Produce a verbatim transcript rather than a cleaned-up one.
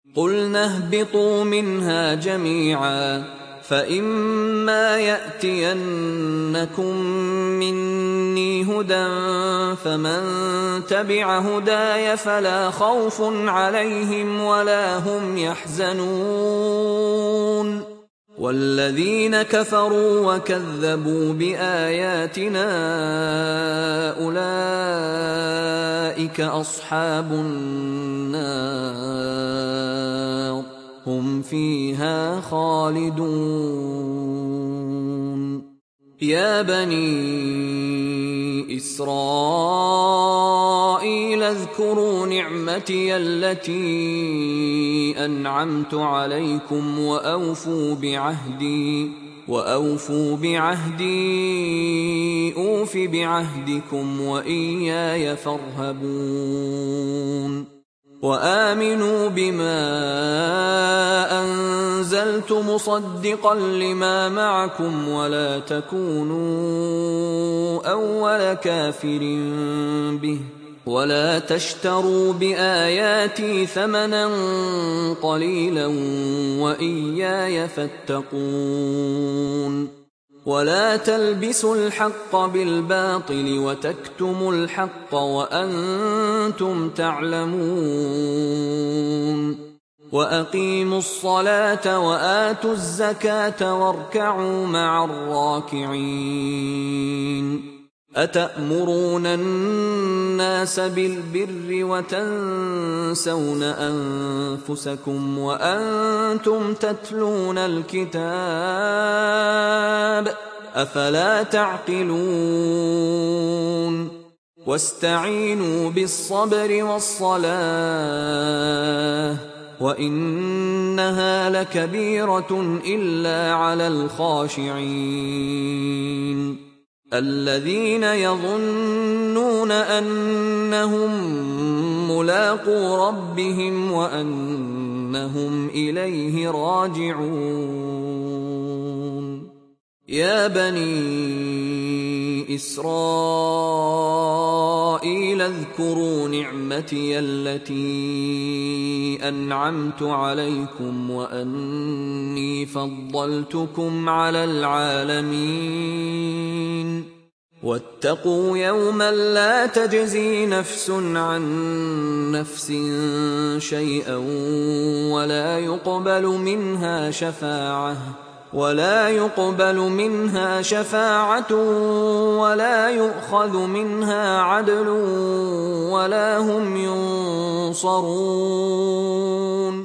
قُلْنَا اهْبِطُوا مِنْهَا جَمِيعًا فَإِمَّا يَأْتِيَنَّكُم مِّنِّي هُدًى فَمَن تَبِعَ هُدَايَ فَلَا خَوْفٌ عَلَيْهِمْ وَلَا هُمْ يَحْزَنُونَ وَالَّذِينَ كَفَرُوا وَكَذَّبُوا بِآيَاتِنَا أُولَئِكَ أَصْحَابُ النَّارِ هُمْ فِيهَا خَالِدُونَ يَا بَنِي إِسْرَائِيلَ اذْكُرُوا نِعْمَتِيَ الَّتِي أَنْعَمْتُ عَلَيْكُمْ وَأَوْفُوا بِعَهْدِي وَأَوْفُوا بِعَهْدِي أُوفِ بِعَهْدِكُمْ وَإِيَّايَ فَارْهَبُونِ وَآمِنُوا بِمَا أَنزَلْتُ مُصَدِّقًا لِّمَا مَعَكُمْ وَلَا تَكُونُوا أَوَّلَ كَافِرٍ بِهِ وَلَا تَشْتَرُوا بِآيَاتِي ثَمَنًا قَلِيلًا وَإِيَّايَ فَاتَّقُونِ وَلَا تَلْبِسُوا الْحَقَّ بِالْبَاطِلِ وَتَكْتُمُوا الْحَقَّ وَأَنتُمْ تَعْلَمُونَ وَأَقِيمُوا الصَّلَاةَ وَآتُوا الزَّكَاةَ وَارْكَعُوا مَعَ الرَّاكِعِينَ أَتَأْمُرُونَ النَّاسَ بِالْبِرِّ وَتَنسَوْنَ أَنفُسَكُمْ وَأَنتُمْ تَتْلُونَ الْكِتَابَ أَفَلَا تَعْقِلُونَ وَاسْتَعِينُوا بِالصَّبْرِ وَالصَّلَاةِ وَإِنَّهَا لَكَبِيرَةٌ إِلَّا عَلَى الْخَاشِعِينَ الَّذِينَ يَظُنُّونَ أَنَّهُم مُّلَاقُو رَبِّهِمْ وَأَنَّهُمْ إِلَيْهِ رَاجِعُونَ يَا بَنِي إِسْرَائِيلَ اذْكُرُوا نِعْمَتِيَ الَّتِي أَنْعَمْتُ عَلَيْكُمْ وَأَنِّي فَضَّلْتُكُمْ عَلَى الْعَالَمِينَ وَاتَّقُوا يَوْمًا لَّا تَجْزِي نَفْسٌ عَن نَّفْسٍ شَيْئًا وَلَا يُقْبَلُ مِنْهَا شَفَاعَةٌ ولا يقبل منها شفاعة ولا يؤخذ منها عدل ولا هم ينصرون